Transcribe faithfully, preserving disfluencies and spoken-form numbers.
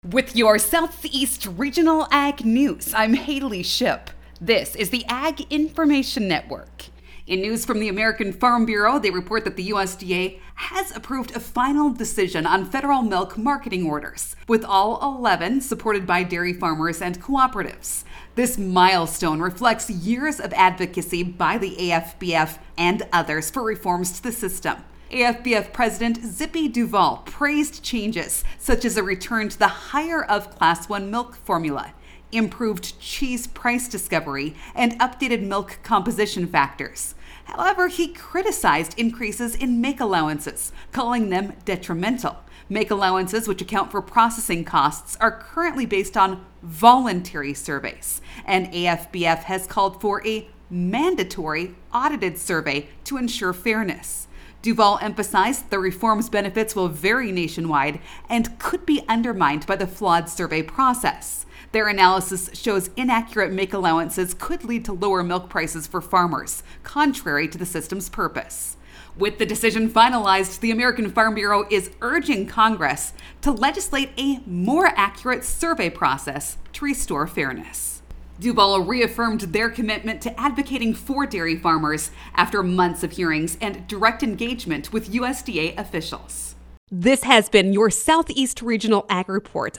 With your Southeast Regional Ag News, I'm Haley Ship. This is the Ag Information Network. In news from the American Farm Bureau, they report that the U S D A has approved a final decision on federal milk marketing orders, with all eleven supported by dairy farmers and cooperatives. This milestone reflects years of advocacy by the A F B F and others for reforms to the system. A F B F President Zippy Duvall praised changes such as a return to the higher of Class one milk formula, improved cheese price discovery, and updated milk composition factors. However, he criticized increases in make allowances, calling them detrimental. Make allowances, which account for processing costs, are currently based on voluntary surveys, and A F B F has called for a mandatory audited survey to ensure fairness. Duvall emphasized the reform's benefits will vary nationwide and could be undermined by the flawed survey process. Their analysis shows inaccurate make allowances could lead to lower milk prices for farmers, contrary to the system's purpose. With the decision finalized, the American Farm Bureau is urging Congress to legislate a more accurate survey process to restore fairness. Duvall reaffirmed their commitment to advocating for dairy farmers after months of hearings and direct engagement with U S D A officials. This has been your Southeast Regional Ag Report